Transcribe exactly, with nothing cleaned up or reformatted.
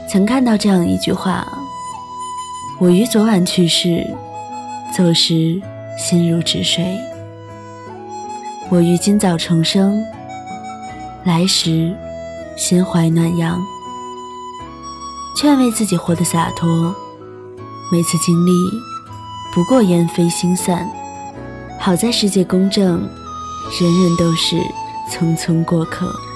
曾看到这样一句话：我于昨晚去世，走时心如止水；我于今早重生，来时心怀暖阳。劝慰自己活得洒脱，每次经历不过烟飞星散，好在世界公正，人人都是匆匆过客。